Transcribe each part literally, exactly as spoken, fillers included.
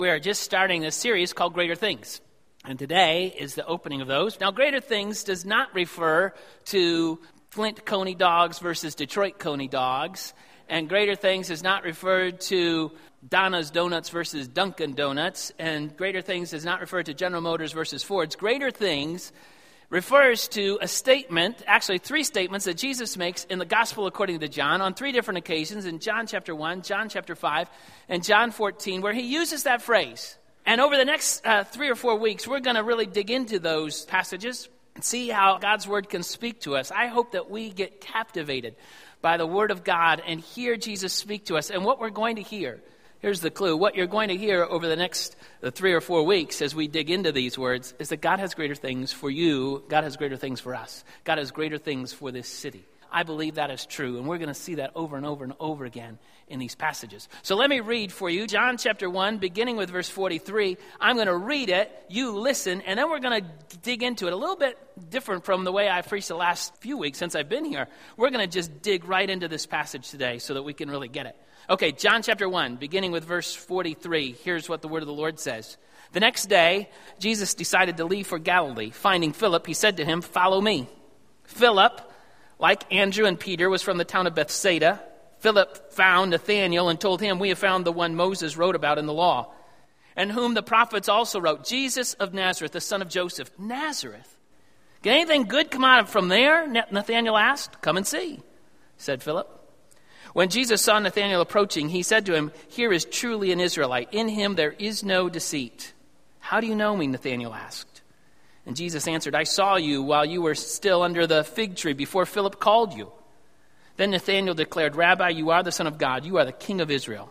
We are just starting this series called Greater Things. And today is the opening of those. Now, Greater Things does not refer to Flint Coney dogs versus Detroit Coney dogs. And Greater Things is not referred to Donna's Donuts versus Dunkin' Donuts. And Greater Things does not refer to General Motors versus Ford's. Greater Things refers to a statement, actually three statements that Jesus makes in the Gospel according to John on three different occasions, in John chapter one, John chapter five, and John fourteen, where he uses that phrase. And over the next uh, three or four weeks, we're going to really dig into those passages and see how God's Word can speak to us. I hope that we get captivated by the Word of God and hear Jesus speak to us. And what we're going to hear, here's the clue, what you're going to hear over the next the three or four weeks as we dig into these words is that God has greater things for you. God has greater things for us. God has greater things for this city. I believe that is true, and we're going to see that over and over and over again in these passages. So let me read for you John chapter one, beginning with verse forty-three. I'm going to read it, you listen, and then we're going to dig into it a little bit different from the way I've preached the last few weeks since I've been here. We're going to just dig right into this passage today so that we can really get it. Okay, John chapter one, beginning with verse forty-three. Here's what the word of the Lord says. The next day, Jesus decided to leave for Galilee. Finding Philip, he said to him, "Follow me." Philip, like Andrew and Peter, was from the town of Bethsaida. Philip found Nathanael and told him, "We have found the one Moses wrote about in the law, and whom the prophets also wrote, Jesus of Nazareth, the son of Joseph." Nazareth? Can anything good come out from there? Nathanael asked. "Come and see," said Philip. When Jesus saw Nathanael approaching, he said to him, "Here is truly an Israelite. In him there is no deceit." "How do you know me?" Nathanael asked. And Jesus answered, "I saw you while you were still under the fig tree before Philip called you." Then Nathanael declared, "Rabbi, you are the Son of God. You are the King of Israel."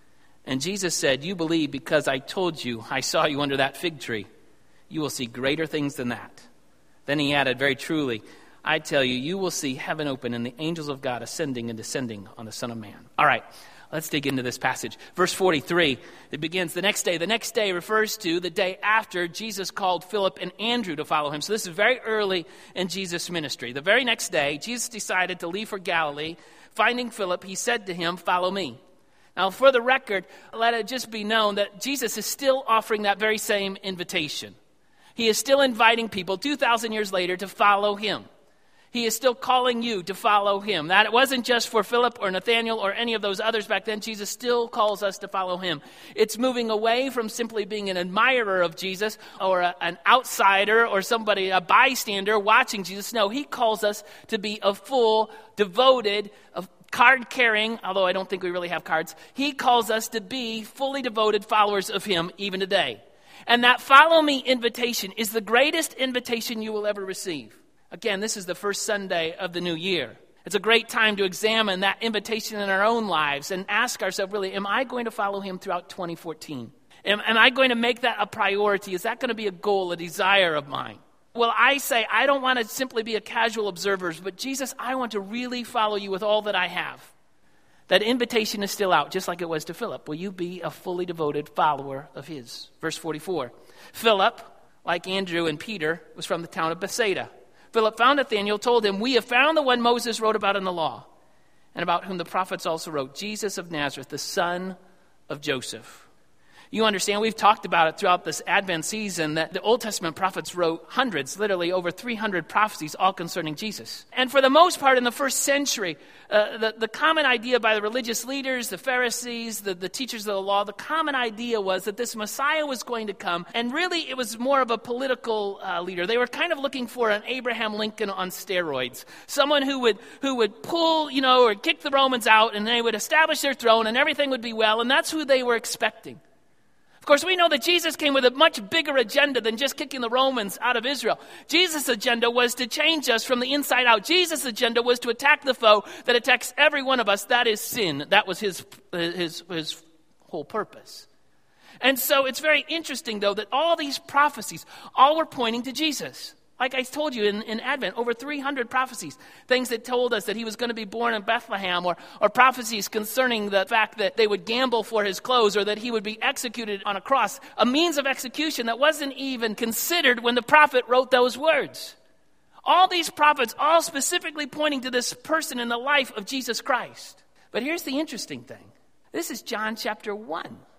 And Jesus said, "You believe because I told you I saw you under that fig tree. You will see greater things than that." Then he added, "Very truly, I tell you, you will see heaven open and the angels of God ascending and descending on the Son of Man." All right, let's dig into this passage. Verse forty-three, it begins, the next day. The next day refers to the day after Jesus called Philip and Andrew to follow him. So this is very early in Jesus' ministry. The very next day, Jesus decided to leave for Galilee. Finding Philip, he said to him, "Follow me." Now, for the record, let it just be known that Jesus is still offering that very same invitation. He is still inviting people two thousand years later to follow him. He is still calling you to follow him. That it wasn't just for Philip or Nathanael or any of those others back then. Jesus still calls us to follow him. It's moving away from simply being an admirer of Jesus or a, an outsider or somebody, a bystander watching Jesus. No, he calls us to be a full, devoted, a card-carrying, although I don't think we really have cards. He calls us to be fully devoted followers of him even today. And that follow me invitation is the greatest invitation you will ever receive. Again, this is the first Sunday of the new year. It's a great time to examine that invitation in our own lives and ask ourselves, really, am I going to follow him throughout twenty fourteen? Am, am I going to make that a priority? Is that going to be a goal, a desire of mine? Well, I say, I don't want to simply be a casual observer, but Jesus, I want to really follow you with all that I have. That invitation is still out, just like it was to Philip. Will you be a fully devoted follower of his? Verse forty-four. Philip, like Andrew and Peter, was from the town of Bethsaida. Philip found Nathanael, told him, "We have found the one Moses wrote about in the law, and about whom the prophets also wrote, Jesus of Nazareth, the son of Joseph." You understand, we've talked about it throughout this Advent season that the Old Testament prophets wrote hundreds, literally over three hundred prophecies, all concerning Jesus. And for the most part, in the first century, uh, the, the common idea by the religious leaders, the Pharisees, the, the teachers of the law, the common idea was that this Messiah was going to come, and really it was more of a political uh, leader. They were kind of looking for an Abraham Lincoln on steroids, someone who would who would pull, you know, or kick the Romans out, and they would establish their throne, and everything would be well, and that's who they were expecting. Of course, we know that Jesus came with a much bigger agenda than just kicking the Romans out of Israel. Jesus' agenda was to change us from the inside out. Jesus' agenda was to attack the foe that attacks every one of us. That is sin. That was his, his, his whole purpose. And so it's very interesting, though, that all these prophecies, all were pointing to Jesus. Like I told you in, in Advent, over three hundred prophecies, things that told us that he was going to be born in Bethlehem, or, or prophecies concerning the fact that they would gamble for his clothes, or that he would be executed on a cross, a means of execution that wasn't even considered when the prophet wrote those words. All these prophets, all specifically pointing to this person in the life of Jesus Christ. But here's the interesting thing. This is John chapter one.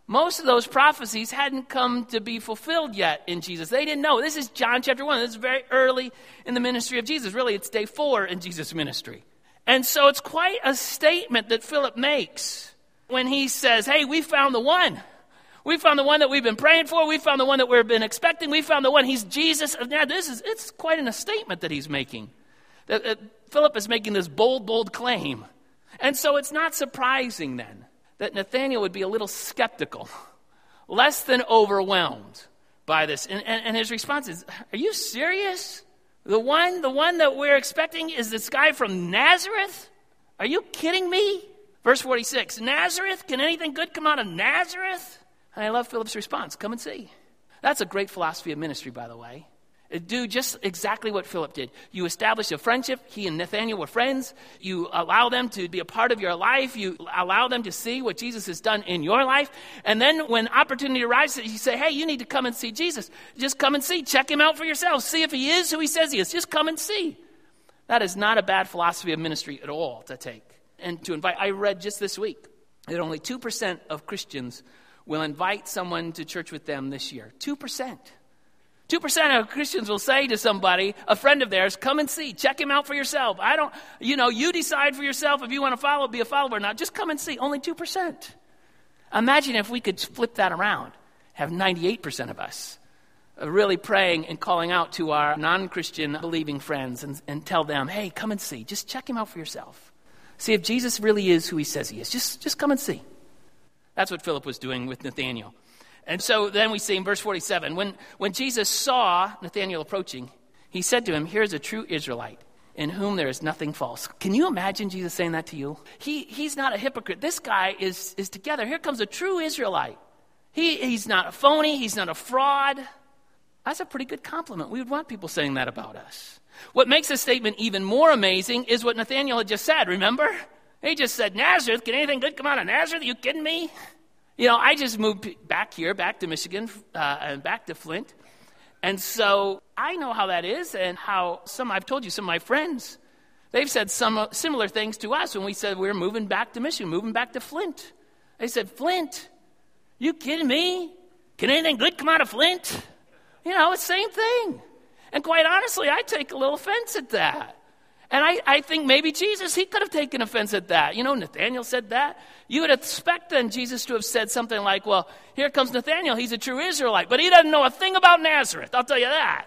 Most of those prophecies hadn't come to be fulfilled yet in Jesus. They didn't know. This is John chapter one. This is very early in the ministry of Jesus. Really, it's day four in Jesus' ministry. And so it's quite a statement that Philip makes when he says, hey, we found the one. We found the one that we've been praying for. We found the one that we've been expecting. We found the one. He's Jesus. Now, this is, it's quite an, a statement that he's making. That, that Philip is making this bold, bold claim. And so it's not surprising then that Nathanael would be a little skeptical, less than overwhelmed by this. And, and, and his response is, are you serious? The one, the one that we're expecting is this guy from Nazareth? Are you kidding me? Verse forty-six, Nazareth? Can anything good come out of Nazareth? And I love Philip's response, come and see. That's a great philosophy of ministry, by the way. Do just exactly what Philip did. You establish a friendship. He and Nathanael were friends. You allow them to be a part of your life. You allow them to see what Jesus has done in your life. And then when opportunity arrives, you say, hey, you need to come and see Jesus. Just come and see. Check him out for yourself. See if he is who he says he is. Just come and see. That is not a bad philosophy of ministry at all to take. And to invite, I read just this week that only two percent of Christians will invite someone to church with them this year. two percent. two percent of Christians will say to somebody, a friend of theirs, come and see, check him out for yourself. I don't, you know, you decide for yourself if you want to follow, be a follower or not. Just come and see. Only two percent. Imagine if we could flip that around, have ninety-eight percent of us really praying and calling out to our non-Christian believing friends and, and tell them, hey, come and see. Just check him out for yourself. See if Jesus really is who he says he is. Just, just come and see. That's what Philip was doing with Nathanael. And so then we see in verse forty-seven, when, when Jesus saw Nathanael approaching, he said to him, here's a true Israelite in whom there is nothing false. Can you imagine Jesus saying that to you? He, he's not a hypocrite. This guy is, is together. Here comes a true Israelite. He, he's not a phony. He's not a fraud. That's a pretty good compliment. We would want people saying that about us. What makes this statement even more amazing is what Nathanael had just said, remember? He just said, Nazareth, can anything good come out of Nazareth? Are you kidding me? You know, I just moved back here, back to Michigan, uh, and back to Flint. And so I know how that is and how some, I've told you, some of my friends, they've said some similar things to us when we said we we're moving back to Michigan, moving back to Flint. They said, Flint? You kidding me? Can anything good come out of Flint? You know, it's the same thing. And quite honestly, I take a little offense at that. And I, I think maybe Jesus, he could have taken offense at that. You know, Nathanael said that. You would expect then Jesus to have said something like, well, here comes Nathanael. He's a true Israelite, but he doesn't know a thing about Nazareth. I'll tell you that.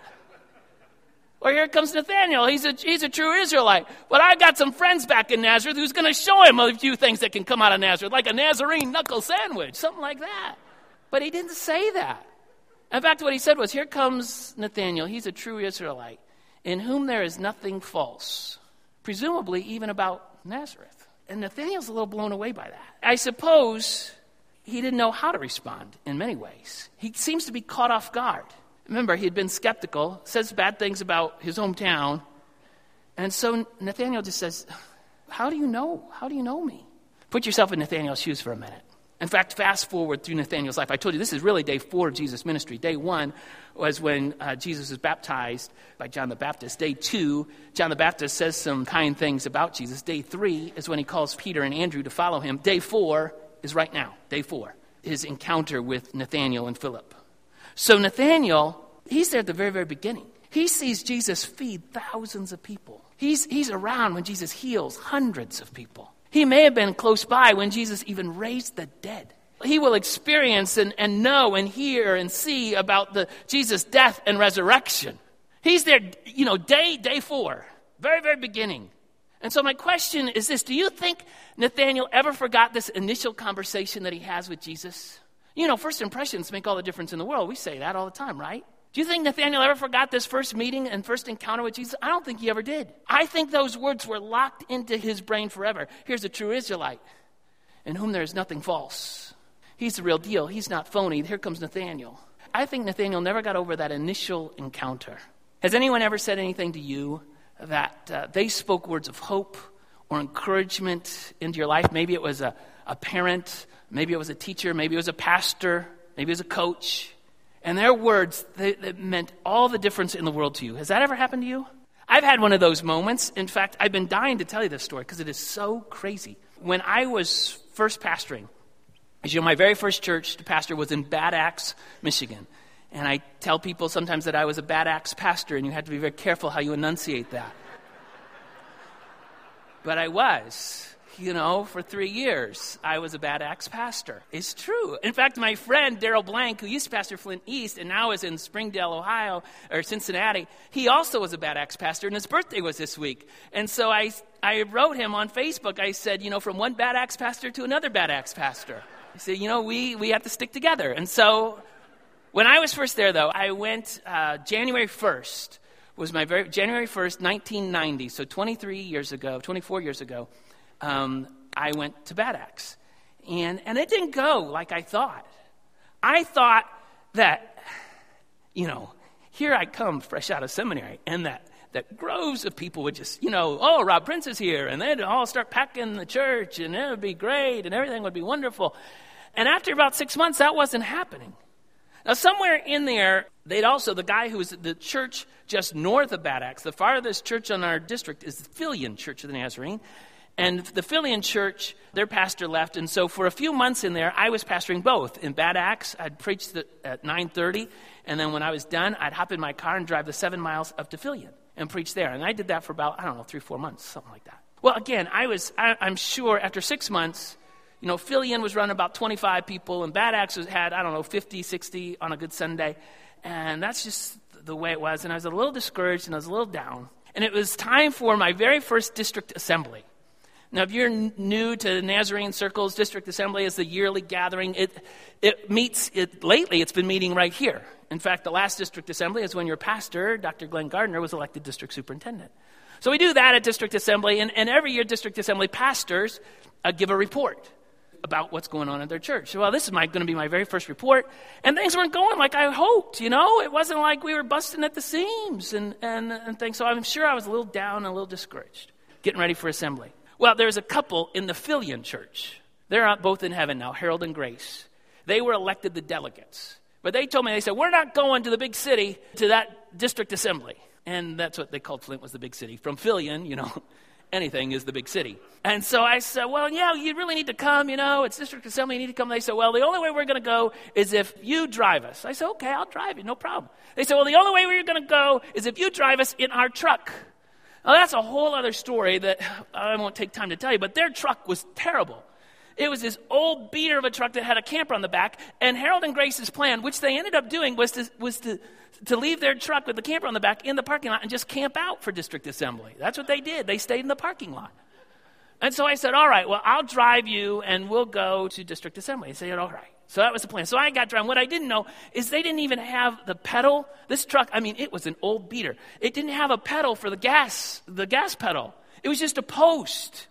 Or here comes Nathanael. He's a, he's a true Israelite. But I got some friends back in Nazareth who's going to show him a few things that can come out of Nazareth, like a Nazarene knuckle sandwich, something like that. But he didn't say that. In fact, what he said was, here comes Nathanael. He's a true Israelite, in whom there is nothing false, presumably even about Nazareth. And Nathanael's a little blown away by that. I suppose he didn't know how to respond in many ways. He seems to be caught off guard. Remember, he had been skeptical, says bad things about his hometown. And so Nathanael just says, how do you know? How do you know me? Put yourself in Nathanael's shoes for a minute. In fact, fast forward through Nathanael's life. I told you this is really day four of Jesus' ministry. Day one was when uh, Jesus was baptized by John the Baptist. Day two, John the Baptist says some kind things about Jesus. Day three is when he calls Peter and Andrew to follow him. Day four is right now. Day four, his encounter with Nathanael and Philip. So Nathanael, he's there at the very, very beginning. He sees Jesus feed thousands of people. He's, he's around when Jesus heals hundreds of people. He may have been close by when Jesus even raised the dead. He will experience and, and know and hear and see about the Jesus' death and resurrection. He's there, you know, day, day four, very, very beginning. And so my question is this. Do you think Nathanael ever forgot this initial conversation that he has with Jesus? You know, first impressions make all the difference in the world. We say that all the time, right? Do you think Nathanael ever forgot this first meeting and first encounter with Jesus? I don't think he ever did. I think those words were locked into his brain forever. Here's a true Israelite in whom there is nothing false. He's the real deal. He's not phony. Here comes Nathanael. I think Nathanael never got over that initial encounter. Has anyone ever said anything to you that uh, they spoke words of hope or encouragement into your life? Maybe it was a, a parent. Maybe it was a teacher. Maybe it was a pastor. Maybe it was a coach. And their words, they, they meant all the difference in the world to you. Has that ever happened to you? I've had one of those moments. In fact, I've been dying to tell you this story because it is so crazy. When I was first pastoring, As you know, my very first church to pastor was in Bad Axe, Michigan. And I tell people sometimes that I was a Bad Axe pastor, and you have to be very careful how you enunciate that. But I was. You know, for three years, I was a Bad Axe pastor. It's true. In fact, my friend, Daryl Blank, who used to pastor Flint East and now is in Springdale, Ohio, or Cincinnati, he also was a Bad Axe pastor, and his birthday was this week. And so I, I wrote him on Facebook. I said, you know, from one Bad Axe pastor to another Bad Axe pastor. I said, you know, we, we have to stick together. And so when I was first there, though, I went uh, January first, was my very, January first, nineteen ninety, so twenty-three years ago, twenty-four years ago. Um, I went to Bad Axe, and, and it didn't go like I thought. I thought that, you know, here I come fresh out of seminary, and that, that groves of people would just, you know, oh, Rob Prince is here, and they'd all start packing the church, and it would be great, and everything would be wonderful. And after about six months, that wasn't happening. Now, somewhere in there, they'd also, the guy who was the church just north of Bad Axe, the farthest church on our district is the Filian Church of the Nazarene. And the Filian Church, their pastor left, and so for a few months in there, I was pastoring both. In Bad Axe, I'd preach the, at nine thirty, and then when I was done, I'd hop in my car and drive the seven miles up to Filian and preach there. And I did that for about, I don't know, three, four months, something like that. Well, again, I was, I, I'm sure after six months, you know, Filian was running about twenty-five people, and Bad Axe had, I don't know, fifty, sixty on a good Sunday. And that's just the way it was. And I was a little discouraged, and I was a little down. And it was time for my very first district assembly. Now, if you're n- new to Nazarene Circles, District Assembly is the yearly gathering. It it meets, it lately it's been meeting right here. In fact, the last District Assembly is when your pastor, Doctor Glenn Gardner, was elected District Superintendent. So we do that at District Assembly, and, and every year District Assembly pastors uh, give a report about what's going on in their church. So, well, this is my going to be my very first report, and things weren't going like I hoped, you know. It wasn't like we were busting at the seams and, and, and things. So I'm sure I was a little down and a little discouraged, getting ready for assembly. Well, there's a couple in the Filian Church. They're both in heaven now, Harold and Grace. They were elected the delegates. But they told me, they said, we're not going to the big city, to that district assembly. And that's what they called Flint, was the big city. From Filian, you know, anything is the big city. And so I said, well, yeah, you really need to come, you know, it's district assembly, you need to come. They said, well, the only way we're going to go is if you drive us. I said, okay, I'll drive you, no problem. They said, well, the only way we're going to go is if you drive us in our truck. Now, that's a whole other story that I won't take time to tell you, but their truck was terrible. It was this old beater of a truck that had a camper on the back, and Harold and Grace's plan, which they ended up doing, was to was to, to leave their truck with the camper on the back in the parking lot and just camp out for district assembly. That's what they did. They stayed in the parking lot. And so I said, all right, well, I'll drive you, and we'll go to district assembly. They said, all right. So that was the plan. So I got driving. What I didn't know is they didn't even have the pedal. This truck, I mean, it was an old beater. It didn't have a pedal for the gas, the gas pedal. It was just a post.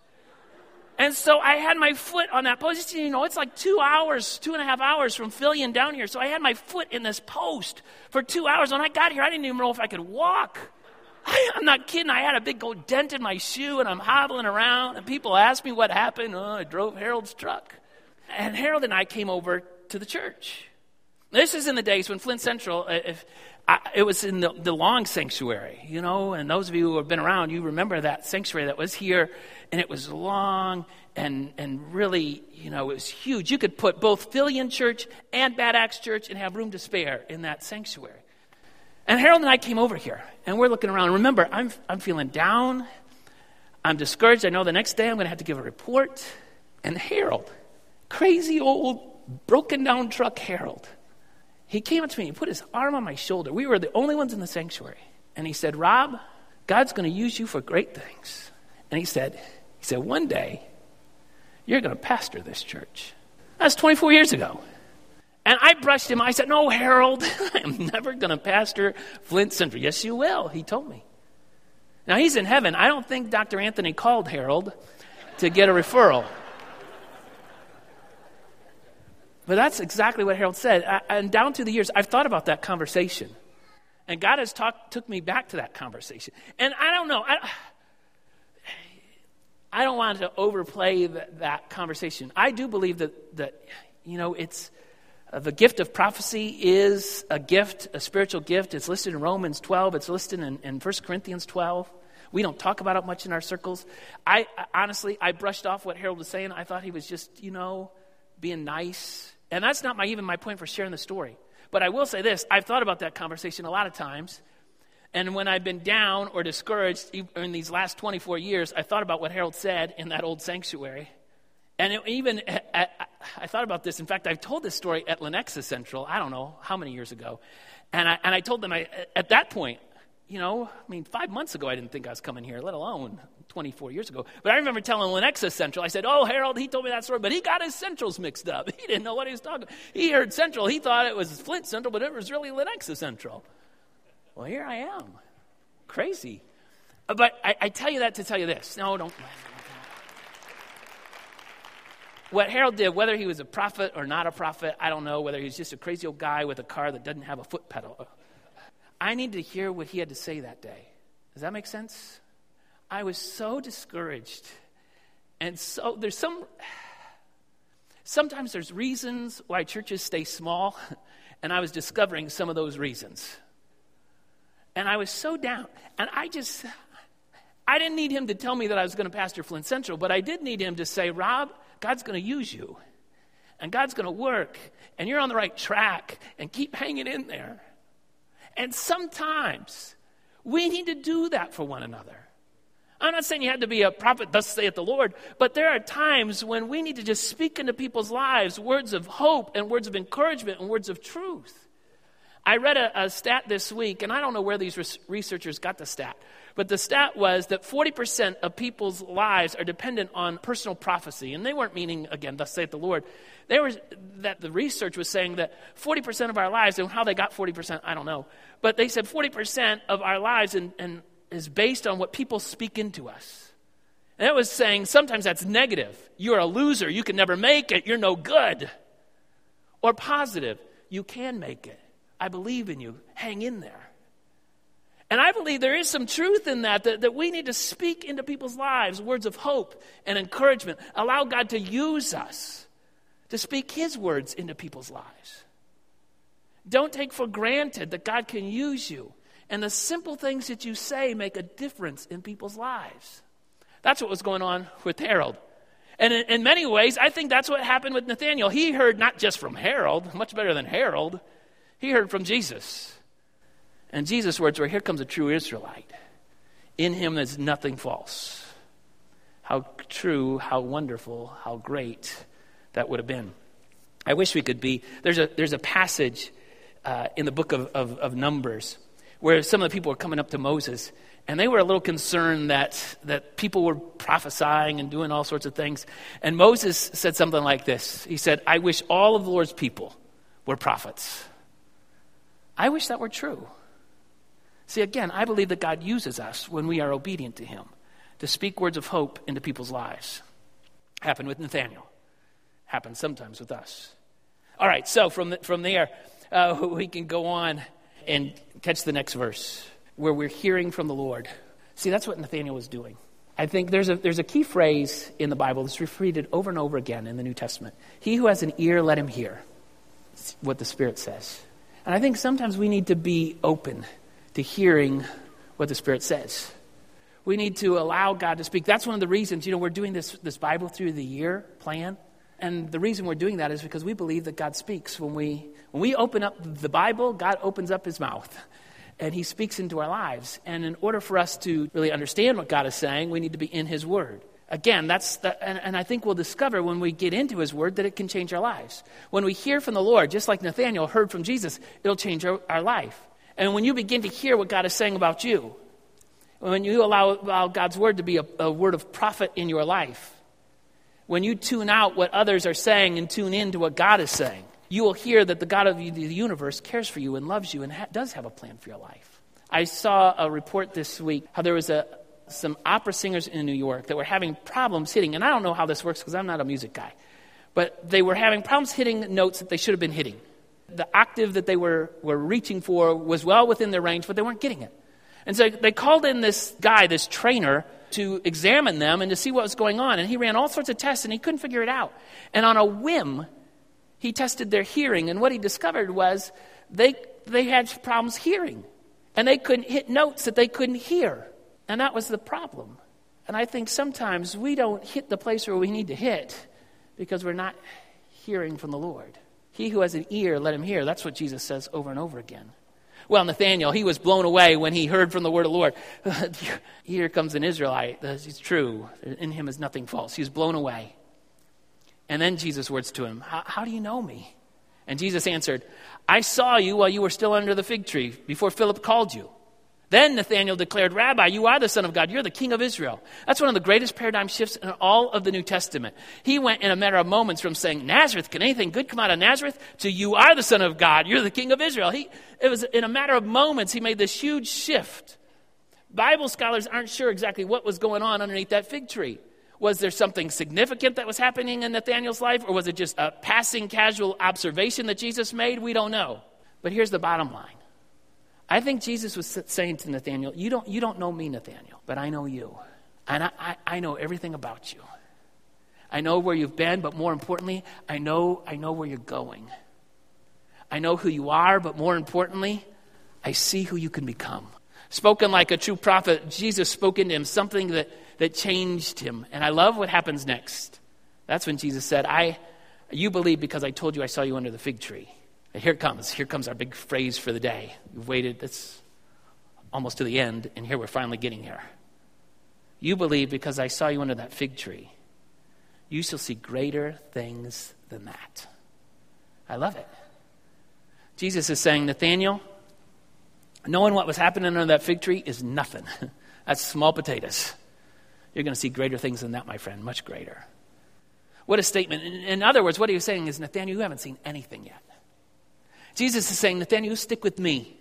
And so I had my foot on that post. You know, it's like two hours, two and a half hours from Filian down here. So I had my foot in this post for two hours. When I got here, I didn't even know if I could walk. I, I'm not kidding. I had a big old dent in my shoe, and I'm hobbling around. And people asked me what happened. Oh, I drove Harold's truck. And Harold and I came over to the church. This is in the days when Flint Central, if I, it was in the, the long sanctuary, you know, and those of you who have been around, you remember that sanctuary that was here, and it was long and and really, you know, it was huge. You could put both Filian Church and Bad Axe Church and have room to spare in that sanctuary. And Harold and I came over here, and we're looking around. Remember, I'm I'm feeling down. I'm discouraged. I know the next day I'm going to have to give a report. And Harold, crazy old broken down truck Harold, he came up to me and put his arm on my shoulder. We were the only ones in the sanctuary. And he said, Rob, God's going to use you for great things. And he said, he said, one day, you're going to pastor this church. That's twenty-four years ago. And I brushed him. I said, no, Harold, I'm never going to pastor Flint Central. Yes, you will, he told me. Now, he's in heaven. I don't think Doctor Anthony called Harold to get a referral. But that's exactly what Harold said. I, and down through the years, I've thought about that conversation. And God has talked, took me back to that conversation. And I don't know. I, I don't want to overplay the, that conversation. I do believe that, that you know, it's uh, the gift of prophecy is a gift, a spiritual gift. It's listed in Romans twelve. It's listed in, in First Corinthians twelve. We don't talk about it much in our circles. I, I honestly, I brushed off what Harold was saying. I thought he was just, you know, being nice. And that's not my even my point for sharing the story. But I will say this, I've thought about that conversation a lot of times. And when I've been down or discouraged in these last twenty-four years, I thought about what Harold said in that old sanctuary. And it, even, I, I thought about this. In fact, I've told this story at Lenexa Central, I don't know how many years ago. And I, and I told them, I, at that point, you know, I mean, five months ago, I didn't think I was coming here, let alone twenty-four years ago. But I remember telling Lenexa Central, I said, oh, Harold, he told me that story, but he got his Centrals mixed up. He didn't know what he was talking about. He heard Central. He thought it was Flint Central, but it was really Lenexa Central. Well, here I am. Crazy. But I, I tell you that to tell you this. No, don't. What Harold did, whether he was a prophet or not a prophet, I don't know. Whether he was just a crazy old guy with a car that doesn't have a foot pedal. I need to hear what he had to say that day. Does that make sense? I was so discouraged. And so there's some, sometimes there's reasons why churches stay small. And I was discovering some of those reasons. And I was so down. And I just, I didn't need him to tell me that I was going to pastor Flint Central, but I did need him to say, Rob, God's going to use you. And God's going to work. And you're on the right track. And keep hanging in there. And sometimes we need to do that for one another. I'm not saying you have to be a prophet, thus saith the Lord, but there are times when we need to just speak into people's lives words of hope and words of encouragement and words of truth. I read a, a stat this week, and I don't know where these res- researchers got the stat, but the stat was that forty percent of people's lives are dependent on personal prophecy. And they weren't meaning, again, thus saith the Lord. They were, that the research was saying that forty percent of our lives, and how they got forty percent, I don't know. But they said forty percent of our lives and, and is based on what people speak into us. And it was saying sometimes that's negative. You're a loser. You can never make it. You're no good. Or positive. You can make it. I believe in you. Hang in there. And I believe there is some truth in that, that, that we need to speak into people's lives words of hope and encouragement. Allow God to use us to speak his words into people's lives. Don't take for granted that God can use you. And the simple things that you say make a difference in people's lives. That's what was going on with Harold. And in, in many ways, I think that's what happened with Nathaniel. He heard not just from Harold, much better than Harold. He heard from Jesus. And Jesus' words were, here comes a true Israelite. In him is nothing false. How true, how wonderful, how great that would have been. I wish we could be. There's a there's a passage uh, in the book of, of, of Numbers where some of the people were coming up to Moses, and they were a little concerned that, that people were prophesying and doing all sorts of things. And Moses said something like this. He said, I wish all of the Lord's people were prophets. I wish that were true. See, again, I believe that God uses us when we are obedient to him to speak words of hope into people's lives. Happened with Nathaniel. Happens sometimes with us. All right, so from the, from there, uh, we can go on and catch the next verse where we're hearing from the Lord. See, that's what Nathaniel was doing. I think there's a there's a key phrase in the Bible that's repeated over and over again in the New Testament. He who has an ear, let him hear what the Spirit says. And I think sometimes we need to be open to hearing what the Spirit says. We need to allow God to speak. That's one of the reasons, you know, we're doing this, this Bible through the year plan. And the reason we're doing that is because we believe that God speaks. When we when we open up the Bible, God opens up his mouth. And he speaks into our lives. And in order for us to really understand what God is saying, we need to be in his word. Again, that's the, and, and I think we'll discover when we get into his word that it can change our lives. When we hear from the Lord, just like Nathaniel heard from Jesus, it'll change our, our life. And when you begin to hear what God is saying about you, when you allow, allow God's word to be a, a word of prophet in your life, when you tune out what others are saying and tune in to what God is saying, you will hear that the God of the universe cares for you and loves you and ha- does have a plan for your life. I saw a report this week how there was a some opera singers in New York that were having problems hitting, and I don't know how this works because I'm not a music guy, but they were having problems hitting notes that they should have been hitting. The octave that they were, were reaching for was well within their range, but they weren't getting it. And so they called in this guy, this trainer, to examine them and to see what was going on. And he ran all sorts of tests, and he couldn't figure it out. And on a whim, he tested their hearing, and what he discovered was they they had problems hearing. And they couldn't hit notes that they couldn't hear. And that was the problem. And I think sometimes we don't hit the place where we need to hit because we're not hearing from the Lord. He who has an ear, let him hear. That's what Jesus says over and over again. Well, Nathanael, he was blown away when he heard from the word of the Lord. Here comes an Israelite. It's true. In him is nothing false. He was blown away. And then Jesus' words to him, how, how do you know me? And Jesus answered, I saw you while you were still under the fig tree, before Philip called you. Then Nathanael declared, Rabbi, you are the Son of God. You're the King of Israel. That's one of the greatest paradigm shifts in all of the New Testament. He went in a matter of moments from saying, Nazareth, can anything good come out of Nazareth? To you are the Son of God. You're the King of Israel. He, it was in a matter of moments he made this huge shift. Bible scholars aren't sure exactly what was going on underneath that fig tree. Was there something significant that was happening in Nathanael's life? Or was it just a passing casual observation that Jesus made? We don't know. But here's the bottom line. I think Jesus was saying to Nathanael, you don't, you don't know me, Nathanael, but I know you. And I, I, I know everything about you. I know where you've been, but more importantly, I know, I know where you're going. I know who you are, but more importantly, I see who you can become. Spoken like a true prophet, Jesus spoke into him something that, that changed him. And I love what happens next. That's when Jesus said, I, you believe because I told you I saw you under the fig tree. And here it comes. Here comes our big phrase for the day. We've waited, it's almost to the end, and here we're finally getting here. You believe because I saw you under that fig tree. You shall see greater things than that. I love it. Jesus is saying, Nathanael, knowing what was happening under that fig tree is nothing. That's small potatoes. You're going to see greater things than that, my friend, much greater. What a statement. In, in other words, what he was saying is, Nathanael, you haven't seen anything yet. Jesus is saying, Nathanael, you stick with me.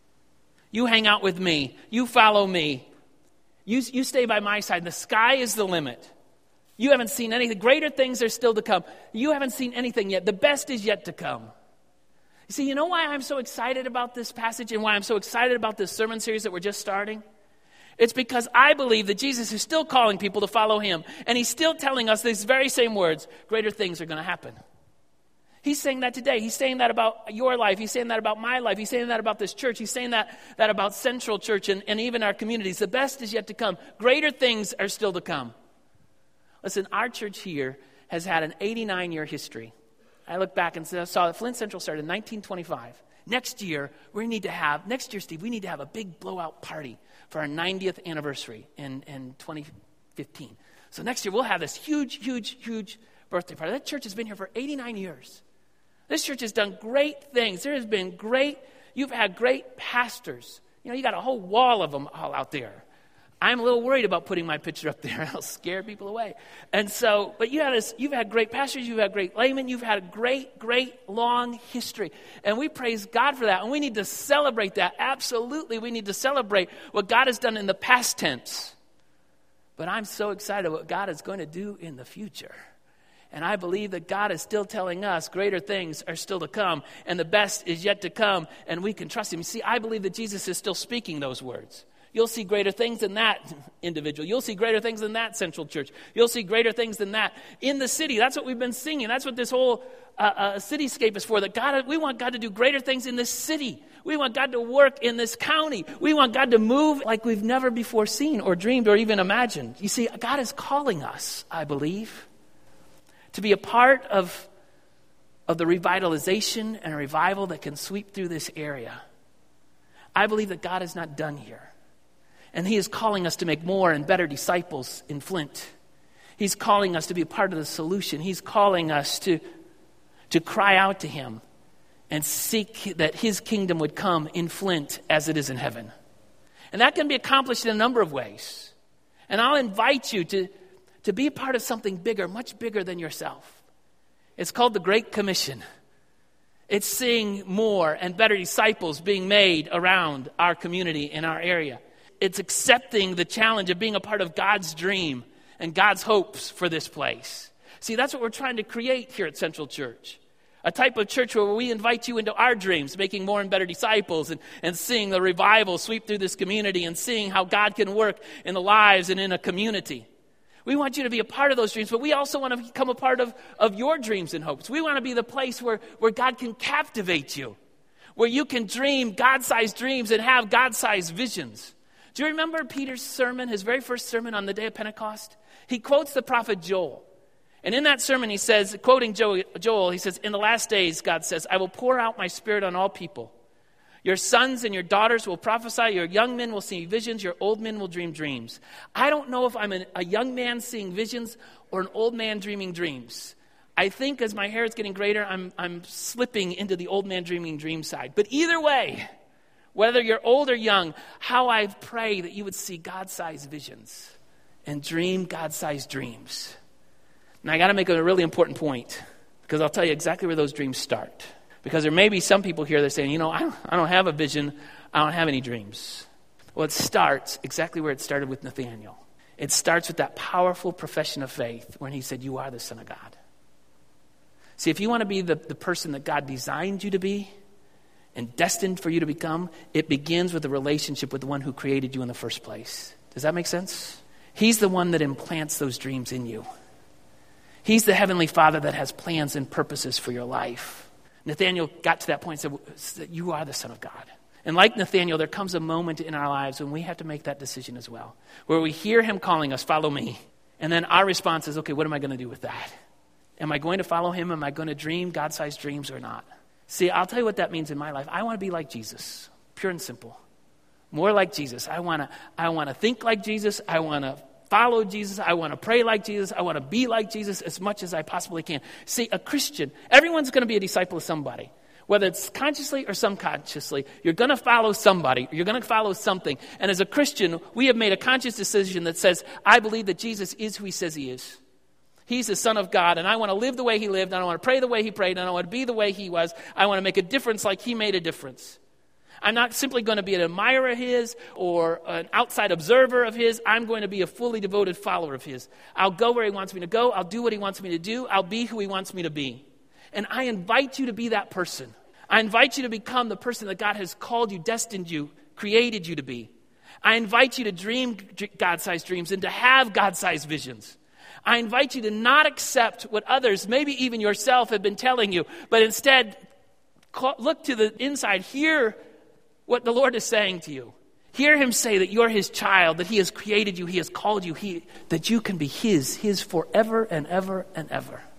You hang out with me. You follow me. You, you stay by my side. The sky is the limit. You haven't seen anything. Greater things are still to come. You haven't seen anything yet. The best is yet to come. You see, you know why I'm so excited about this passage and why I'm so excited about this sermon series that we're just starting? It's because I believe that Jesus is still calling people to follow him. And he's still telling us these very same words. Greater things are going to happen. He's saying that today. He's saying that about your life. He's saying that about my life. He's saying that about this church. He's saying that, that about Central Church and, and even our communities. The best is yet to come. Greater things are still to come. Listen, our church here has had an eighty-nine-year history. I look back and saw that Flint Central started in nineteen twenty-five. Next year, we need to have, next year, Steve, we need to have a big blowout party for our ninetieth anniversary in, in twenty fifteen. So next year, we'll have this huge, huge, huge birthday party. That church has been here for eighty-nine years. This church has done great things. There has been great, you've had great pastors. You know, you got a whole wall of them all out there. I'm a little worried about putting my picture up there. I'll scare people away. And so, but you had this, you've had great pastors, you've had great laymen, you've had a great, great long history. And we praise God for that. And we need to celebrate that. Absolutely, we need to celebrate what God has done in the past tense. But I'm so excited what God is going to do in the future. And I believe that God is still telling us greater things are still to come, and the best is yet to come, and we can trust him. You see, I believe that Jesus is still speaking those words. You'll see greater things than that individual. You'll see greater things than that Central Church. You'll see greater things than that in the city. That's what we've been singing. That's what this whole uh, uh, cityscape is for. That God, we want God to do greater things in this city. We want God to work in this county. We want God to move like we've never before seen or dreamed or even imagined. You see, God is calling us, I believe, to be a part of, of the revitalization and a revival that can sweep through this area. I believe that God is not done here. And he is calling us to make more and better disciples in Flint. He's calling us to be a part of the solution. He's calling us to, to cry out to him and seek that his kingdom would come in Flint as it is in heaven. And that can be accomplished in a number of ways. And I'll invite you to to be a part of something bigger, much bigger than yourself. It's called the Great Commission. It's seeing more and better disciples being made around our community in our area. It's accepting the challenge of being a part of God's dream and God's hopes for this place. See, that's what we're trying to create here at Central Church. A type of church where we invite you into our dreams, making more and better disciples and, and seeing the revival sweep through this community and seeing how God can work in the lives and in a community. We want you to be a part of those dreams, but we also want to become a part of, of your dreams and hopes. We want to be the place where, where God can captivate you, where you can dream God-sized dreams and have God-sized visions. Do you remember Peter's sermon, his very first sermon on the day of Pentecost? He quotes the prophet Joel. And in that sermon, he says, quoting Joel, he says, in the last days, God says, I will pour out my spirit on all people. Your sons and your daughters will prophesy. Your young men will see visions. Your old men will dream dreams. I don't know if I'm a, a young man seeing visions or an old man dreaming dreams. I think as my hair is getting greater, I'm, I'm slipping into the old man dreaming dream side. But either way, whether you're old or young, how I pray that you would see God-sized visions and dream God-sized dreams. Now, I got to make a really important point, because I'll tell you exactly where those dreams start. Because there may be some people here that are saying, you know, I don't, I don't have a vision. I don't have any dreams. Well, it starts exactly where it started with Nathanael. It starts with that powerful profession of faith when he said, you are the Son of God. See, if you want to be the, the person that God designed you to be and destined for you to become, it begins with a relationship with the one who created you in the first place. Does that make sense? He's the one that implants those dreams in you. He's the Heavenly Father that has plans and purposes for your life. Nathanael got to that point and said, you are the Son of God. And like Nathanael, there comes a moment in our lives when we have to make that decision as well, where we hear him calling us, follow me. And then our response is, okay, what am I going to do with that? Am I going to follow him? Am I going to dream God-sized dreams or not? See, I'll tell you what that means in my life. I want to be like Jesus, pure and simple. More like Jesus. I want to I want to think like Jesus. I want to follow Jesus. I want to pray like Jesus. I want to be like Jesus as much as I possibly can. See, a Christian, everyone's going to be a disciple of somebody. Whether it's consciously or subconsciously, you're going to follow somebody. You're going to follow something. And as a Christian, we have made a conscious decision that says, I believe that Jesus is who he says he is. He's the Son of God, and I want to live the way he lived, and I want to pray the way he prayed, and I want to be the way he was. I want to make a difference like he made a difference. I'm not simply going to be an admirer of his or an outside observer of his. I'm going to be a fully devoted follower of his. I'll go where he wants me to go. I'll do what he wants me to do. I'll be who he wants me to be. And I invite you to be that person. I invite you to become the person that God has called you, destined you, created you to be. I invite you to dream God-sized dreams and to have God-sized visions. I invite you to not accept what others, maybe even yourself, have been telling you, but instead look to the inside, hear what the Lord is saying to you. Hear him say that you're his child, that he has created you, he has called you, he, that you can be his, his forever and ever and ever.